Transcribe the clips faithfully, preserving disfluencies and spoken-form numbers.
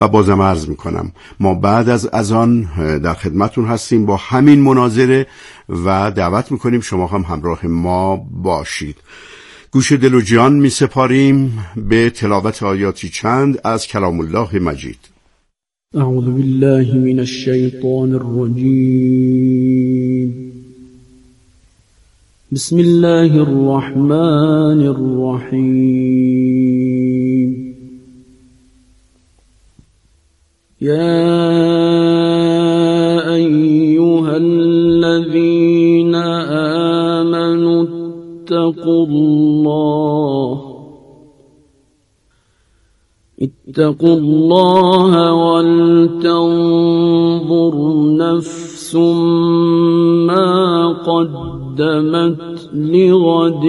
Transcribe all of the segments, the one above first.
و بازم عرض میکنم ما بعد از اذان در خدمتون هستیم با همین مناظره و دعوت میکنیم شما هم همراه ما باشید. گوش دل و جان می سپاریم به تلاوت آیاتی چند از کلام الله مجید. اعوذ بالله من الشیطان الرجیم. بسم الله الرحمن الرحیم. یا ایها الذین آمنوا اتقوا الله اتقوا الله ولتنظر نفس ما قدمت لغد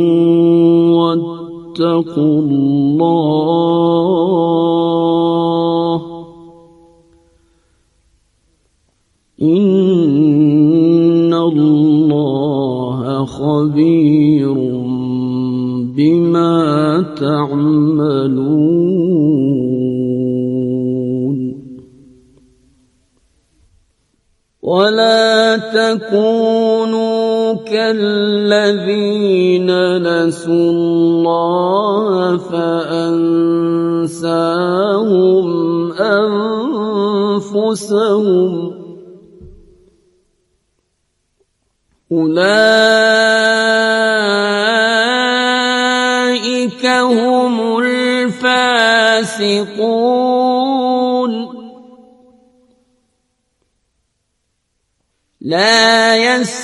واتقوا الله إن الله خبير بما تعملون. ولا تكونوا كالذين نسوا الله فأنساهم أنفسهم أولئك هم الفاسقون. لا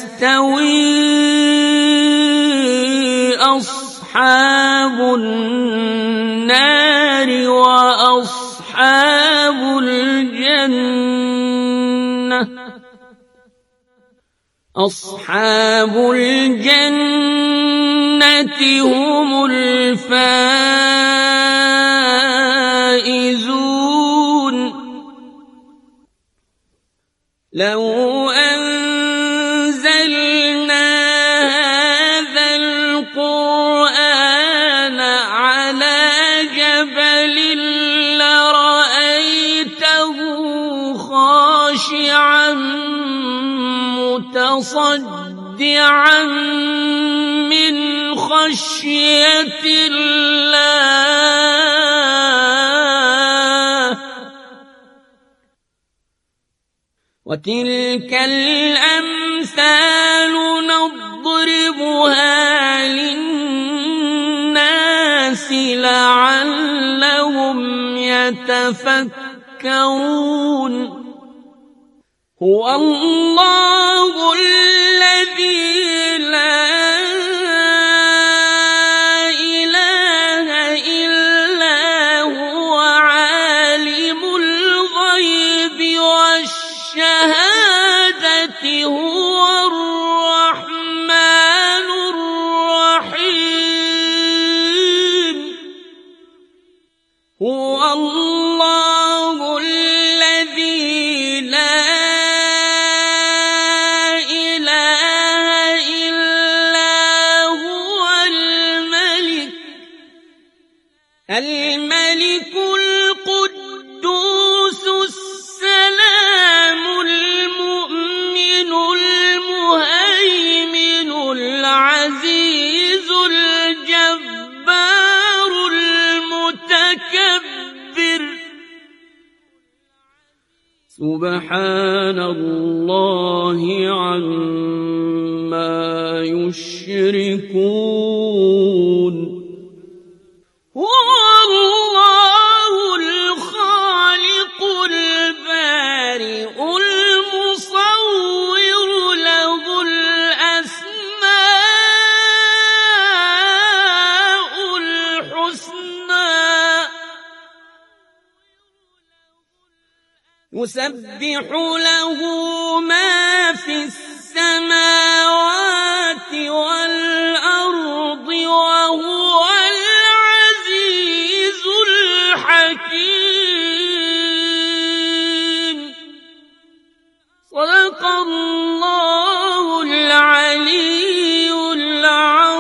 يستوي أصحاب النار وأصحاب الجنة أصحاب الجنة هم الفائزون. لو أنزلنا هذا القرآن على جبل لرأيته خاشعا متصدعا من خشية الله. وتلك الأمثال نضربها للناس لعلهم يتفكرون. هو الله الذي لا إله إلا هو عالم الغيب والشهادة هو الرحمن الرحيم. هو الله الذي لا الملك القدوس السلام المؤمن المهيمن العزيز الجبار المتكبر. سبحان الله عما يشركون. هو الله الخالق البارئ المصور له الأسماء الحسنى يسبح له ما في السماوات والأرض وهو العزيز الحكيم. صدق الله العلي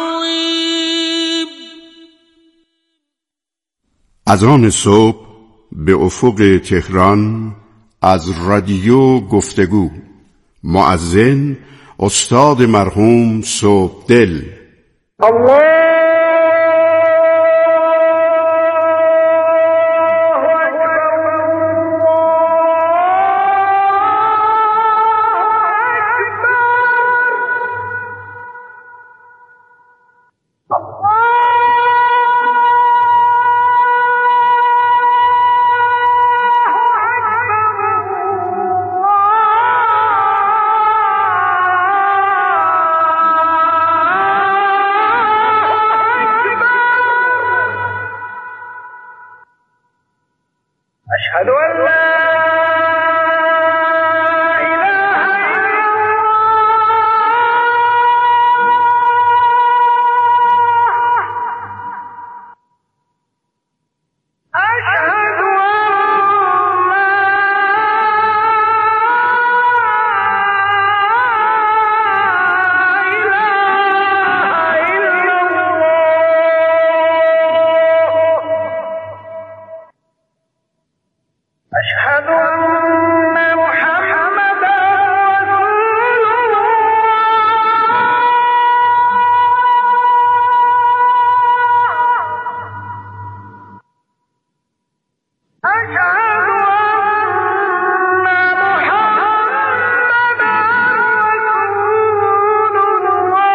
العظيم. اذان صبح به افق تهران از رادیو گفتگو. مؤذن استاد مرحوم صبحدل. الله أشهد أن لا أشهد أن محمدا رسول الله. أشهد أن محمدا رسول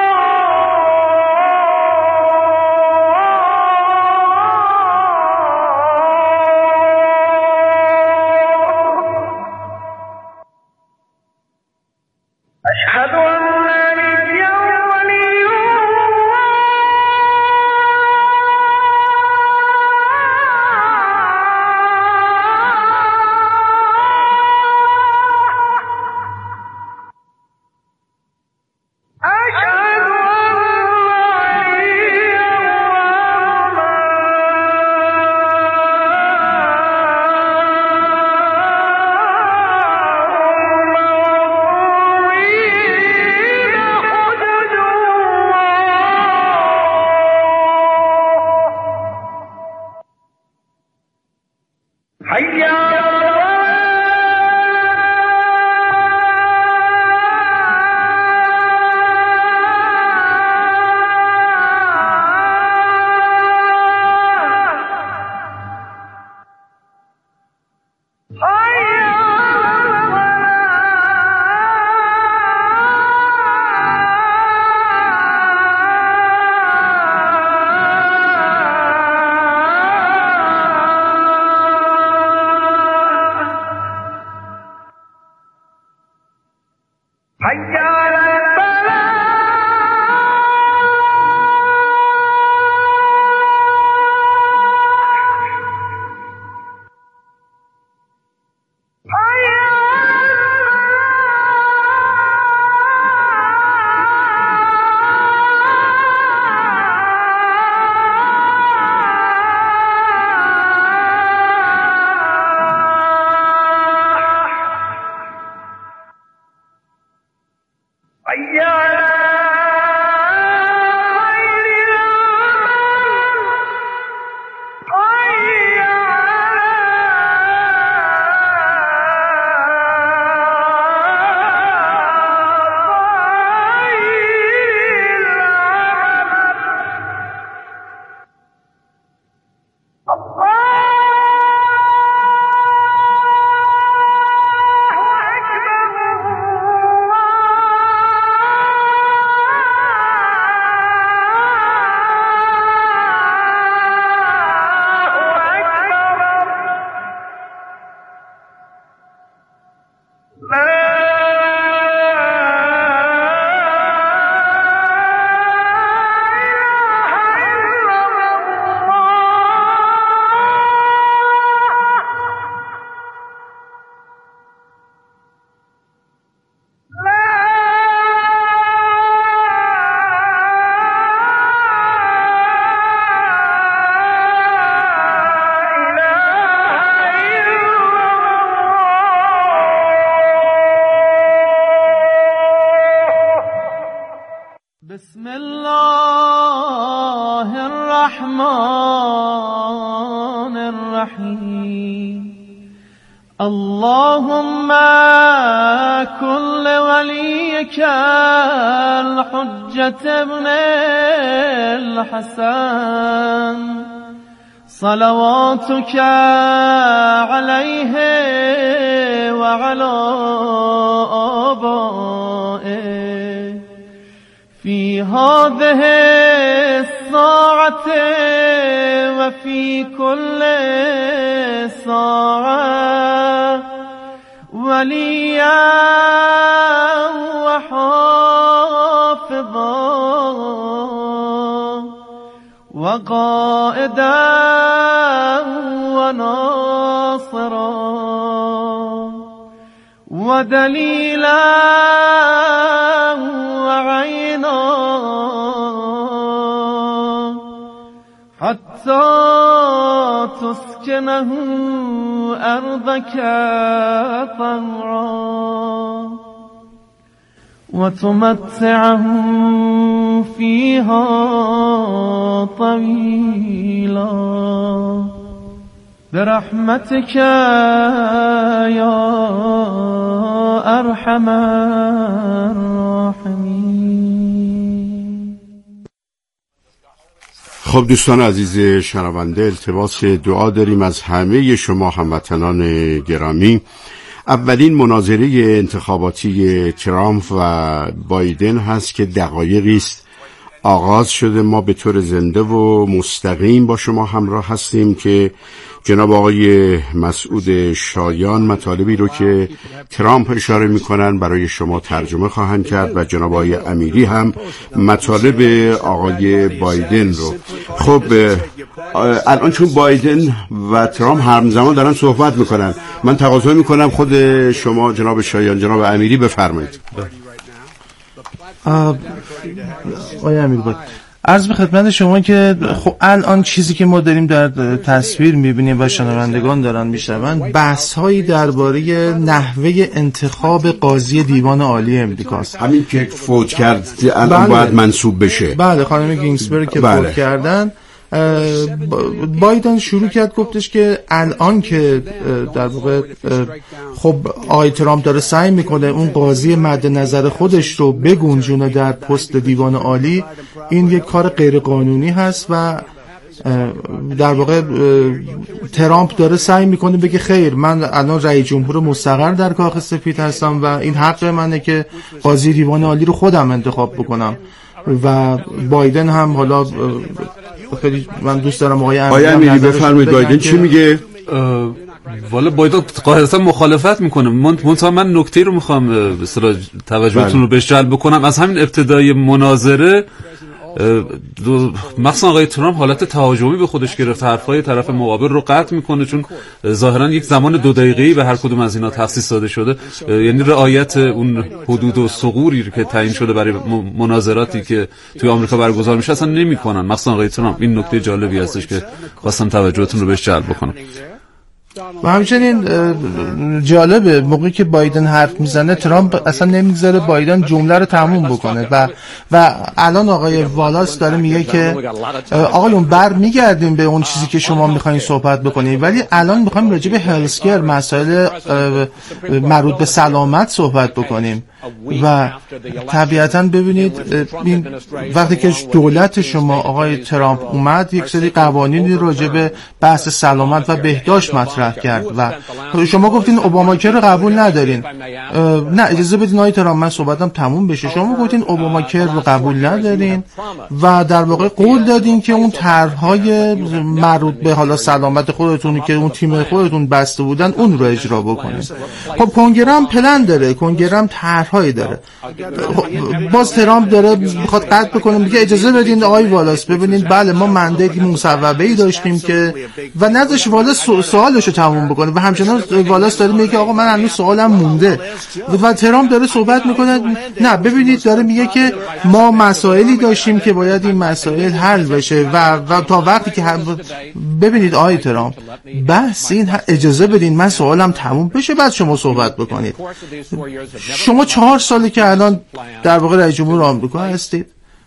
أشهد أن نبيا ولي الله. أشهد أن حي على حي على الفلاح. حي على اللهم كل وليك الحجة ابن الحسن صلواتك عليه وعلى آبائه في هذه الساعة وفي كل ساعة وليا وحافظا وقائدا وناصرا ودليلا وعينا حتى تسكنه أرضك طوعا وتمتعه فيها طويلا برحمتك يا أرحم الراحمين. خب دوستان عزیز شنونده، التماس دعا داریم از همه شما هموطنان گرامی. اولین مناظره انتخاباتی ترامپ و بایدن هست که دقایقی است آغاز شده. ما به طور زنده و مستقیم با شما همراه هستیم که جناب آقای مسعود شایان مطالبی رو که ترامپ اشاره میکنن برای شما ترجمه خواهند کرد و جناب آقای امیری هم مطالب آقای بایدن رو. خب الان چون بایدن و ترامپ همزمان دارن صحبت میکنن، من تقاضا میکنم خود شما جناب شایان، جناب امیری بفرمایید. آقای امیری باید عرض به خدمت شما که خب الان چیزی که ما داریم در تصویر میبینیم و شنوندگان دارن میشنون، بحث هایی درباره نحوه انتخاب قاضی دیوان عالی امریکاست. همین که فوت کرد الان بله. باید منصوب بشه. بله، خانم گینگسبری که بله. فوت کردن. بایدن شروع کرد گفتش که الان که در واقع خب آقای ترامپ داره سعی میکنه اون قاضی مد نظر خودش رو بگنجونه در پست دیوان عالی، این یک کار غیر قانونی هست و در واقع ترامپ داره سعی میکنه بگه خیر، من الان رئیس جمهور مستقر در کاخ سفید هستم و این حق منه که قاضی دیوان عالی رو خودم انتخاب بکنم. و بایدن هم حالا خیلی من دوست دارم آقای امیری بفرمایید بایدن چی میگه؟ والا بایدن قاعدتا مخالفت میکنه. منتها من نکته رو میخوام به اصطلاح توجهتون رو بهش جلب بکنم. از همین ابتدای مناظره مثلا آقای ترامپ حالت تهاجمی به خودش گرفت، حرفای طرف مقابل رو قطع میکنه، چون ظاهرا یک زمان دو دقیقه‌ای به هر کدوم از اینا تخصیص داده شده، یعنی رعایت اون حدود و ثغوری که تعیین شده برای مناظراتی که توی آمریکا برگزار میشه اصلا نمیکنن. مثلا آقای ترامپ این نکته جالبی هستش که خواستم توجهتون رو بهش جلب بکنم. و همچنین جالبه موقعی که بایدن حرف میزنه ترامپ اصلا نمیگذاره بایدن جمله رو تموم بکنه و و الان آقای والاس داره میگه که آقایون بر میگردیم به اون چیزی که شما میخواین صحبت بکنید، ولی الان میخوایم راجع به هلسکر، مسائل مربوط به سلامت صحبت بکنیم. و طبیعتاً ببینید این وقتی که دولت شما آقای ترامپ اومد یک سری قوانینی راجع به بحث سلامت و بهداشت مطرح کرد و شما گفتین اوباماکر رو قبول ندارین. نه اجازه بدین آقای ترامپ من صحبتم تموم بشه. شما گفتین اوباماکر رو قبول ندارین و در واقع قول دادین که اون طرح‌های مربوط به حالا سلامت خودتون که اون تیم خودتون بسته بودن اون رو اجرا بکنین. خب کنگره هم پلن داره، کنگره هم طرح‌هایی داره. باز ترامپ داره میخواد قطع بکنه، میگه اجازه بدین آقای والاس ببینید بله ما مندهی مصوبه‌ای داشتیم که و نداشت والاس سوالش رو تموم بکنه و همچنان والاس داره میگه آقا من هنوز سوالم مونده و ترامپ داره صحبت میکنه. نه ببینید داره میگه که ما مسائلی داشتیم که باید این مسائل حل بشه و, و تا وقتی که ببینید آقای ترامپ بحث این اجازه بدین من سوالم تموم بشه بعد شما صحبت بکنید. شما چهار ساله که الان در واقع رئیس جمهور آمریکا هستید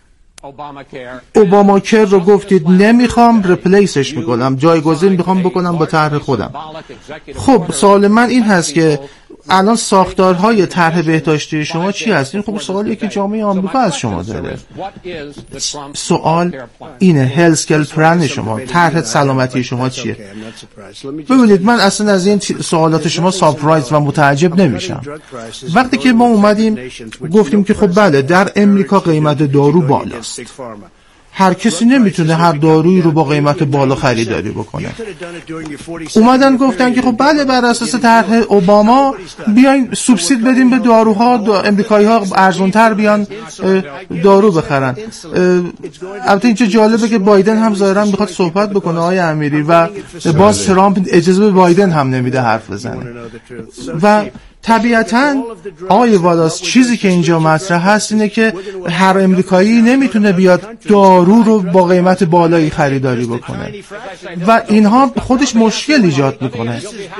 اوباما کر رو گفتید نمیخوام، ریپلیسش میکنم، جایگزین میخوام بکنم با طرح خودم. خب سوال من این هست که الان ساختارهای طرح بهداشتی شما چی هست؟ این خب سوالیه که جامعه آمریکا از شما داره. سوال اینه، هلث کیر پلن شما، طرح سلامتی شما چیه؟ ببینید من اصلا از این سوالات شما سورپرایز و متعجب نمیشم. وقتی که ما اومدیم گفتیم که خب بله در امریکا قیمت دارو بالاست، هر کسی نمیتونه هر دارویی رو با قیمت بالا خریداری بکنه. اومدن گفتن که خب بله بر اساس طرح اوباما بیاین سوبسید بدیم به داروها، دا امریکایی ها ارزان‌تر بیان دارو بخرن. البته اینجا جالبه که بایدن هم ظاهرا میخواد صحبت بکنه آقای امیری و باز ترامپ اجازه به بایدن هم نمیده حرف بزنه. و طبیعتاً آقای والاس چیزی که اینجا مطرح هست اینه که هر امریکایی نمیتونه بیاد دارو رو با قیمت بالایی خریداری بکنه و اینها خودش مشکل ایجاد میکنه.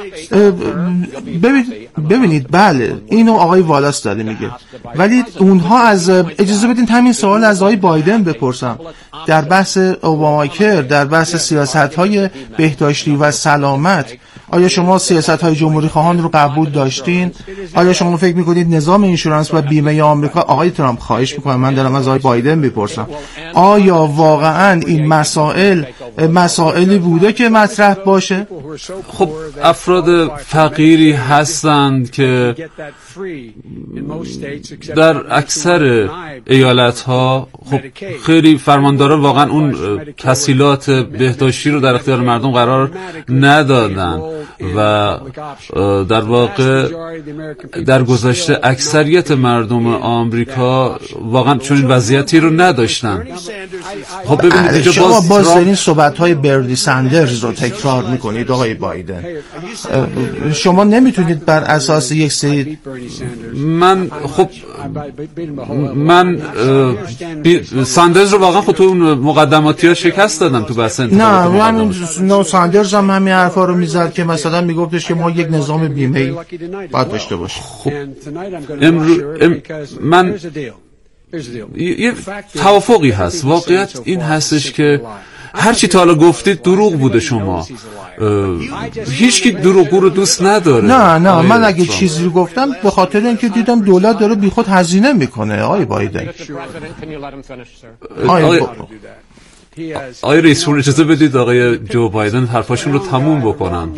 ببینید بله اینو آقای والاس داره میگه، ولی اونها از اجازه بدین همین سوال از آقای بایدن بپرسم. در بحث اوباماکر، در بحث سیاست‌های بهداشتی و سلامت، آیا شما سیاست‌های جمهوری خواهان رو قبول داشتین؟ آیا شما فکر می‌کنید نظام اینشورنس و بیمه آمریکا، آقای ترامپ خواهش می‌کنم من دارم از آقای بایدن میپرسم، آیا واقعاً این مسائل مسائلی بوده که مطرح باشه؟ خب افراد فقیری هستند که در اکثر ایالت‌ها خب خیلی فرمانداران واقعا اون تسهیلات بهداشتی رو در اختیار مردم قرار ندادن و در واقع در گذشته اکثریت مردم آمریکا واقعا چون این وضعیتی رو نداشتن. خب ببینید اینجا شما باز, باز دارین صحبت‌های برنی سندرز رو تکرار میکنید آقای بایدن. شما نمیتونید بر اساس یک سری من خب من ساندرز رو واقعا خب تو اون مقدماتی ها شکست دادم تو بحث انتخابات. نه من نو ساندرز هم همین حرفا رو میزد که مثلا میگفتش که ما یک نظام بیمه باید داشته باشیم. خب امرو ام من یه توافقی هست. واقعیت این هستش که هر چی تا حالا گفتید دروغ بوده. شما هیچ کی دروغگو رو دوست نداره. نه نه من اگه چیزی رو گفتم به خاطر اینکه دیدم دولت داره بیخود هزینه میکنه. آقای بایدن آقای آقای رئیس جمهور اجازه بدید آقای جو بایدن حرفاشون رو تموم بکنن.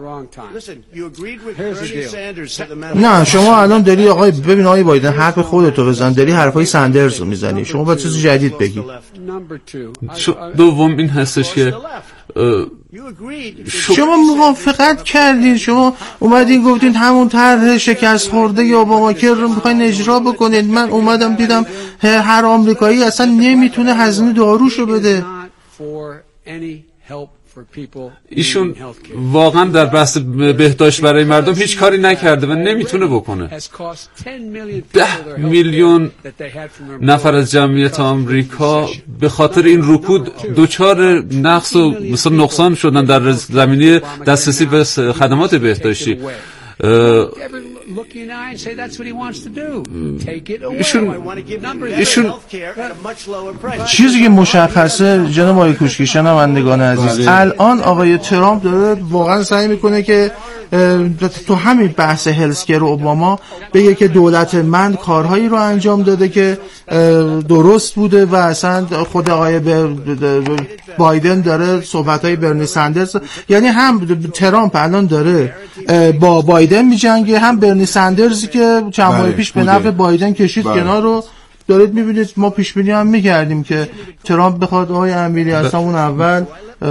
نه شما الان داری آقای ببین آقای بایدن حرف خودتو بزن، داری حرفای سندرز رو میزنی. شما باید چیز جدید بگی. دوم این هستش که شما موافقت کردین، شما اومدین گفتین همون طرح شکست خورده یا اوباماکر رو میخواین اجرا بکنید. من اومدم دیدم هر آمریکایی اصلا نمیتونه هزینه داروشو بده. ایشون واقعا در بحث بهداشت برای مردم هیچ کاری نکرده و نمیتونه بکنه. ده میلیون نفر از جمعیت آمریکا به خاطر این رکود دوچار نقص و مثلا نقصان شدن در زمینه دسترسی به خدمات بهداشتی. ایشون ایشون چیزی که مشخصه جناب آقای کوشکی شنوندگان عزیز، الان آقای ترامپ داره واقعا سعی میکنه که تو همین بحث هلسکر اوباما بگه که دولت من کارهایی رو انجام داده که درست بوده و اصلا خود آقای بایدن داره صحبت‌های برنی سندرز، یعنی هم ترامپ الان داره با بایدن میجنگه، هم برنی سندرزی که چند ماه پیش به نفع بایدن کشید کنار رو دارید میبینید. ما پیش بینی هم میکردیم که ترامپ بخواد آقای امیری از همون اول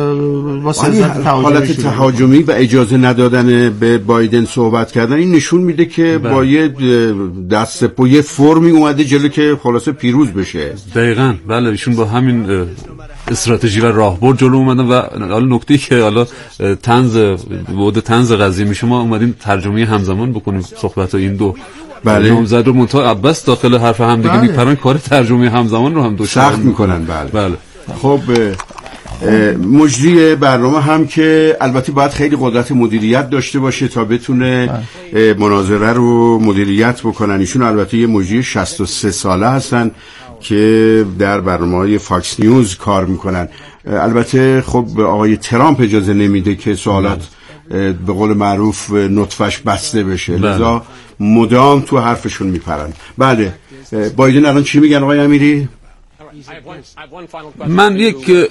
حالت تهاجمی و اجازه ندادن به بایدن صحبت کردن، این نشون میده که با یه دست پا یه فرمی اومده جلو که خلاصه پیروز بشه. دقیقاً بله، ایشون با همین استراتژی و راهبرد جلو اومدن و حالا نکته‌ای که حالا طنز بود طنز قضیه میشه، ما اومدیم ترجمه همزمان بکنیم صحبت این دو بله نامزد و منتها عباس داخل حرف هم دیگه بله. میپرن، کار ترجمه همزمان رو هم دو سخت میکنن. بله بله. خب مجری برنامه هم که البته باید خیلی قدرت مدیریت داشته باشه تا بتونه مناظره رو مدیریت بکنن. ایشون البته یه مجری شصت و سه ساله هستن که در برنامه‌های فاکس نیوز کار میکنن. البته خب آقای ترامپ اجازه نمیده که سوالات به قول معروف نطفش بسته بشه، لذا مدام تو حرفشون میپرن. بله، بایدن الان چی میگن آقای امیری؟ من یک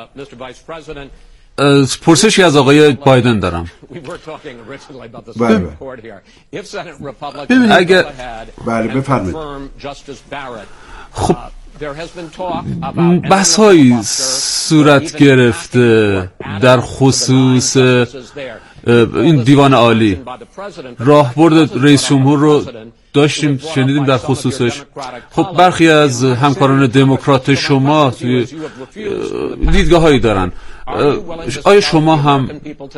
پرسشی از آقای بایدن دارم. بله اگر بله بفرمایید. خب بحث‌هایی صورت گرفته در خصوص این دیوان عالی. راهبرد رئیس جمهور رو داشتیم شنیدیم در خصوصش. خب برخی از همکاران دموکرات شما توی دیدگاه‌هایی دارن. آیا شما هم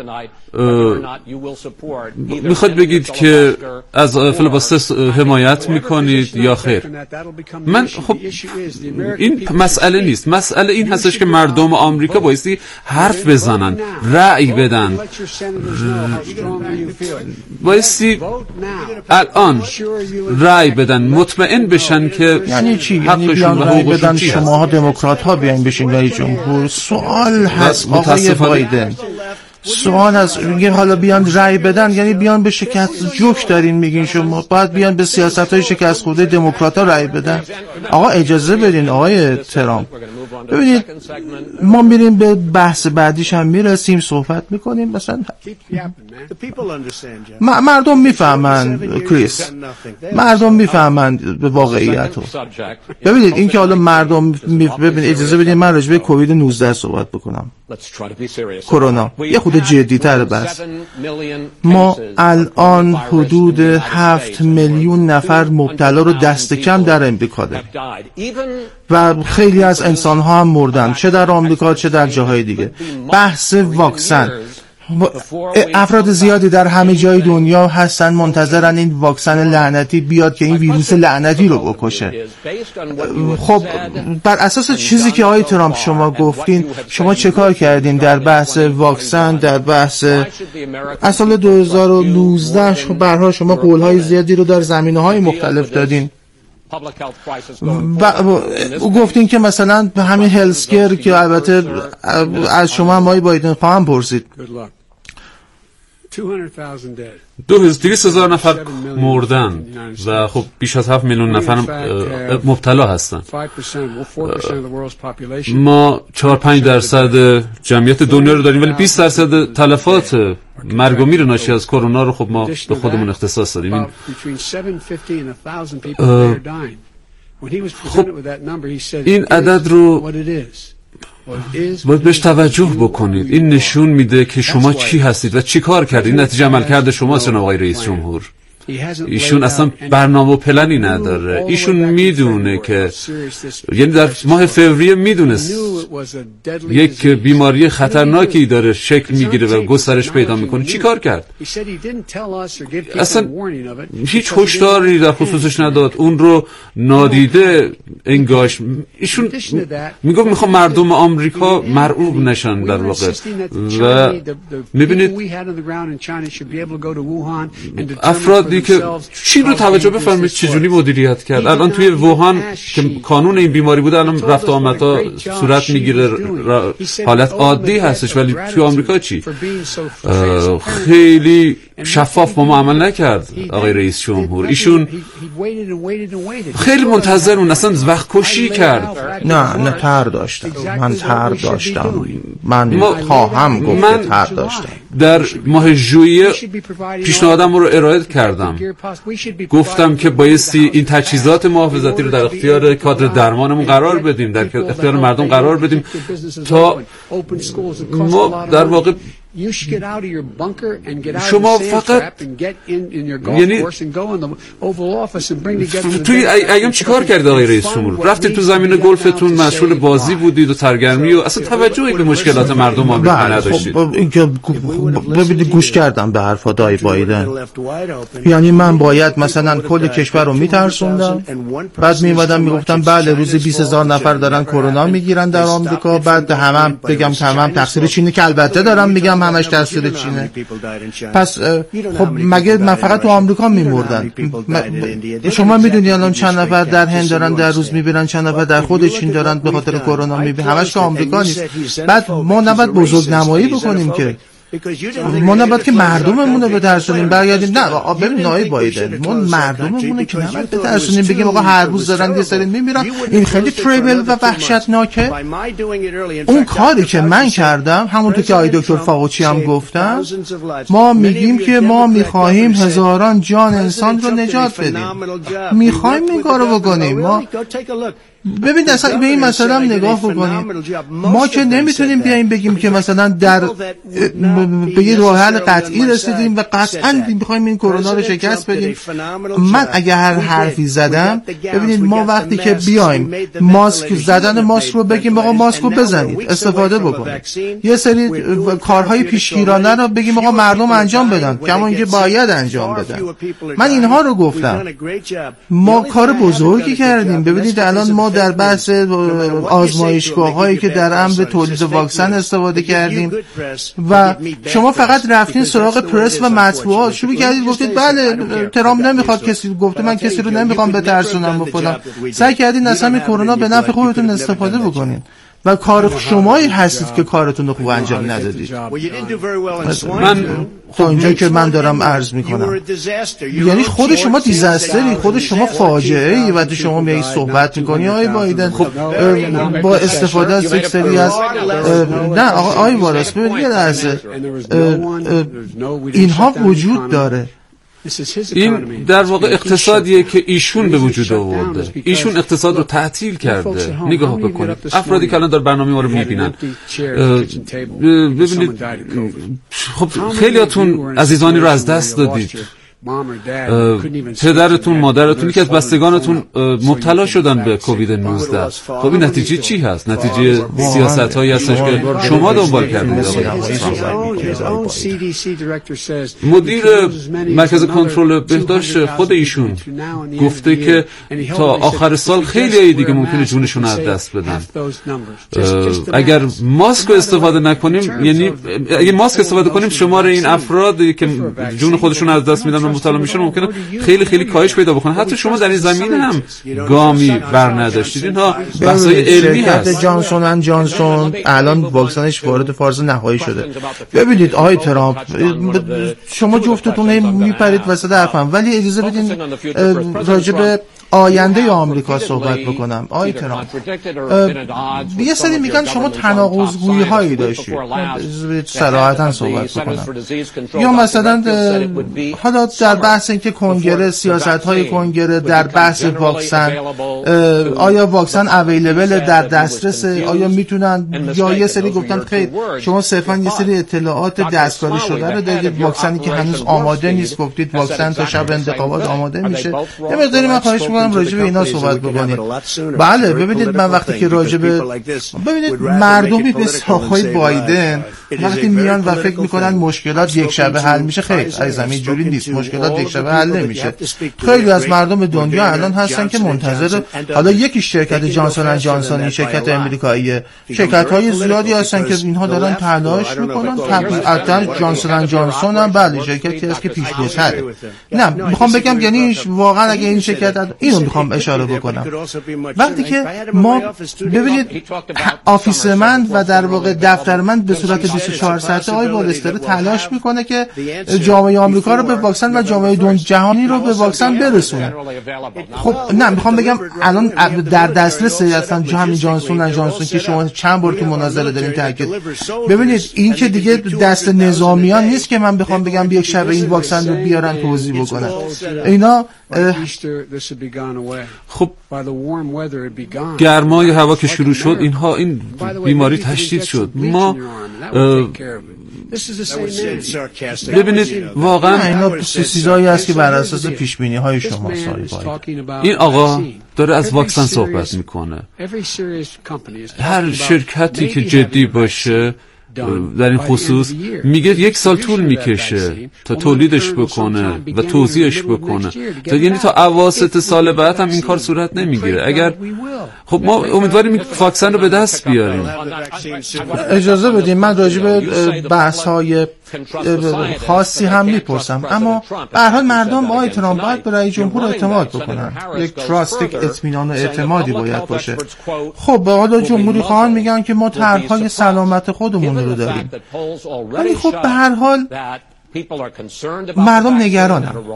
میخواید بگید که از فیلیباستر حمایت میکنید یا خیر؟ من خب این مسئله نیست. مسئله این هستش که مردم آمریکا بایستی حرف بزنن، رأی بدن، بایستی الان رأی بدن، مطمئن بشن که یعنی چی؟ یعنی بیان رأی بدن شماها دموکرات ها بیاین بشین رئیس جمهور؟ سوال هست آقای بایدن، سوال از میگه حالا بیان رأی بدن یعنی بیان به شکست جوک دارین میگین شما باید بیان به سیاست‌های شکست خورده دموکرات‌ها رأی بدن. آقا اجازه بدین آقای ترامپ. ببینید ما میریم به بحث بعدیش هم میرسیم، صحبت میکنیم. مثلا مردم میفهمن کریس، مردم میفهمن به واقعیت رو. ببینید این که حالا مردم ببینید اجازه بدین من راجع به کووید نوزده صحبت بکنم. کرونا یه خود جدی‌تر بس. ما الان حدود هفت میلیون نفر مبتلا رو دست کم در امریکا داریم و خیلی از انسان‌ها هم مردن، چه در آمریکا چه در جاهای دیگه. بحث واکسن، افراد زیادی در همه جای دنیا هستن منتظرن این واکسن لعنتی بیاد که این ویروس لعنتی رو بکشه. خب بر اساس چیزی که آقای ترامپ شما گفتین، شما چه کار کردین در بحث واکسن، در بحث از سال دو هزار و نوزده؟ به هر حال شما قول‌های زیادی رو در زمینه‌های مختلف دادین و او گفتین که مثلا به همین هلسکر که البته از شما هم آقای بایدن خواهم پرسید دویست هزار نفر مردن و خب بیش از هفت میلیون نفر مبتلا هستن. ما چهار پنج درصد جمعیت دنیا رو داریم ولی بیست درصد تلفات مرگ و میر ناشی از کرونا رو خب ما به خودمون اختصاص دادیم. این خب این عدد رو باید بهش توجه بکنید. این نشون میده که شما چی هستید و چی کار کردید. این نتیجه عملکرد شماست جناب آقای رئیس جمهور. ایشون اصلا برنامه و پلنی نداره. ایشون میدونه که یعنی در ماه فوریه میدونست یک بیماری خطرناکی داره شکل میگیره و گسترش پیدا میکنه. چی کار کرد؟ اصلا هیچ هشداری در خصوصش نداد، اون رو نادیده انگاش. ایشون میگفت میخوام مردم آمریکا مرعوب نشن در واقع. و میبینید افرادی که چین رو توجه بفرمایید چجوری مدیریت کرد. الان توی ووهان که کانون این بیماری بوده الان رفت و آمدها صورت میگیره، حالت عادی هستش. ولی توی آمریکا چی؟ خیلی شفاف با ما عمل نکرد آقای رئیس جمهور. ایشون خیلی منتظر اون اصلا وقت کشی کرد. نه نه تر داشتم، من تر داشتم، من خواهم گفت من تر داشتم. در ماه ژوئیه پیشنهادم رو ارائه کردم، گفتم که بایستی این تجهیزات محافظتی رو در اختیار کادر درمانمون قرار بدیم، در اختیار مردم قرار بدیم تا ما در واقع شما فقط یعنی توی ایام چی کار کرد آقای رئیس جمهور؟ رفتید تو زمین گلفتون مشغول بازی بودید و سرگرمی و اصلا توجهی به مشکلات مردم آمریکا نداشتید. خب اینکه ببینید گوش کردم به حرفات آقای بایدن. یعنی من باید مثلا کل کشور رو میترسوندم، بعد میومدم میگفتم بله روزی بیست هزار نفر دارن کرونا میگیرن در آمریکا، بعد همه بگم تمام تقصیر چینه که البته دارم میگم میگم همش تقصیر چینه. پس خب مگه من فقط تو آمریکا میمردن؟ شما میدونی الان چند نفر در هند دارن در روز میبینن، چند نفر در خود چین دارن به خاطر کرونا میبینن، همش که آمریکا نیست. بعد ما نباید بزرگ نمایی بکنیم که ما نباید که مردممون رو بترسونیم برگردیم. نه ببین آقای بایدن، ما مردممون رو که نباید بترسونیم بگیم آقا هر روز دارن یه سری میمیرن، این خیلی تریبل و وحشتناکه. اون کاری که من کردم، همونطور که آقای دکتر فاوچی هم گفتم، ما میگیم که ما میخواهیم هزاران جان انسان رو نجات بدیم، میخوایم این کارو بکنیم. ما ببین اصلا به این مسئله هم نگاه بکنیم، ما که نمیتونیم بیایم بگیم که مثلا در به یه راه حل قطعی رسیدیم و قطعا میخوایم این کرونا رو شکست بدیم. من اگه هر حرفی زدم، ببینید ما وقتی که بیایم ماسک زدن ماسک رو بگیم آقا ماسک رو بزنید، استفاده بکنید، یه سری کارهای پیشگیرانه رو بگیم آقا مردم انجام بدن کما اینکه باید انجام بدن. من اینها رو گفتم، ما کار بزرگی کردیم. ببینید الان ما در بحث آزمایشگاه هایی که در امر تولید واکسن استفاده کردیم و شما فقط رفتین سراغ پرس و مطبوعات، شروع کردید گفتید بله ترامپ نمیخواد کسی، گفته من کسی رو نمیخوام بترسونم و فلان، سعی کردین اصلا این کرونا به نفع خودتون استفاده بکنین و کار شمایی هستید که کارتون رو خوب انجام ندادید. من تا اینجا که من دارم عرض میکنم، یعنی خود شما دیزاستری، خود شما فاجعه ای و شما میای صحبت میکنی آقای بایدن با استفاده از یک سری از نه آقای والاس ببینید یه لحظه، اینها وجود داره. این در واقع اقتصادیه که ایشون به وجود آورده، ایشون اقتصاد رو تعطیل کرده. نگاه بکنید افرادی که الان در برنامه ما رو میبینن، ببینید خب خیلیاتون عزیزانی رو از دست دادید، پدرتون، مادرتون، یکی از بستگانتون مبتلا شدن به کووید نوزده. خب این نتیجه چی هست؟ نتیجه سیاست هایی هستش که شما دنبال کردید. مدیر مرکز کنترل بهداشت خود ایشون گفته که تا آخر سال خیلی دیگه ممکنه جونشون از دست بدن. اگر ماسک استفاده نکنیم، یعنی اگه ماسک استفاده کنیم، شمار این افرادی که جون خودشون از دست میدن مبتلا میشن ممکنه خیلی خیلی کاهش پیدا بکنه. حتی شما در این زمینه هم گامی بر نداشتید. اینها بحث‌های علمی هست. جانسون اند جانسون الان واکسنش وارد فاز نهایی شده. ببینید آقای ترامپ، شما جفتتون میپرید وسط حرفم، ولی اجازه بدین راجع به آینده آمریکا صحبت بکنم. آقای ترامپ، یه سری میگن شما تناقض‌گویی هایی داشتید، صراحتاً صحبت بکنم. یا مثلا حالا در بحث اینکه کنگره، سیاست‌های کنگره در بحث واکسن، آیا واکسن اویلیبل در دسترس، آیا میتونن، یا یه سری گفتن خیر شما صرفاً یه سری اطلاعات دستکاری شده رو دادید، واکسنی که هنوز آماده نیست، گفتید واکسن تا شب انتخابات آماده میشه. یه مقداری من خواهش می‌کنم راجع به اینا صحبت بکنید. بله ببینید من وقتی که راجع به ببینید مردمی به آقای بایدن وقتی میان و فکر میکنن مشکلات یک شبه حل میشه، خیر عزیزم اینجوری نیست، مشکلات یک شبه حل نمیشه. خیلی از مردم دنیا الان هستن که منتظر، حالا یکی شرکت جانسون اند جانسون، شرکت امریکاییه، شرکت‌های زیادی هستن که اینها دارن تلاش میکنن. طبیعتاً جانسون اند جانسون هم بله شرکتی است که پیشروتره. نه میخوام بگم یعنی واقعا اگه این شرکت، اینو میخوام اشاره بکنم، وقتی که ما ببینید آفیس من و در واقع دفتر من به صورت بیست و چهار ساعته آقای والستر تلاش میکنه که جامعه آمریکا رو به واکسن و جامعه دنیا جهانی رو به واکسن برسونه. خب نه میخوام بگم الان در دسترس هستن همین جانسون و جانسون که شما چند بار تو مناظره دارین تاکید. ببینید این که دیگه دست نظامیان نیست که من بخوام بگم یک شب این واکسن رو بیارن توزیع بکنن. اینا خب گرمای هوا که شروع شد، اینها این بیماری تشدید شد. ما ببینید واقعا اینا چیزایی است که بر اساس پیش بینی های شما ساری. این آقا داره از واکسن صحبت میکنه. هر شرکتی که جدی باشه در این خصوص میگه یک سال طول میکشه تا تولیدش بکنه و توزیعش بکنه، تا یعنی تا اواسط سال بعد هم این کار صورت نمیگیره. اگر خب ما امیدواریم این واکسن رو به دست بیاریم. اجازه بدیم من راجع به بحث‌های خاصی هم میپرسم، اما به هر حال مردم با ترامپ باید به رئیس جمهور اعتماد بکنن. یک تراست، یک اطمینان و اعتمادی باید باشه. خب به حالا جمهوری خواهان میگن که ما طرح‌های سلامت خودمون رو داریم، ولی خب به هر حال مردم نگرانن.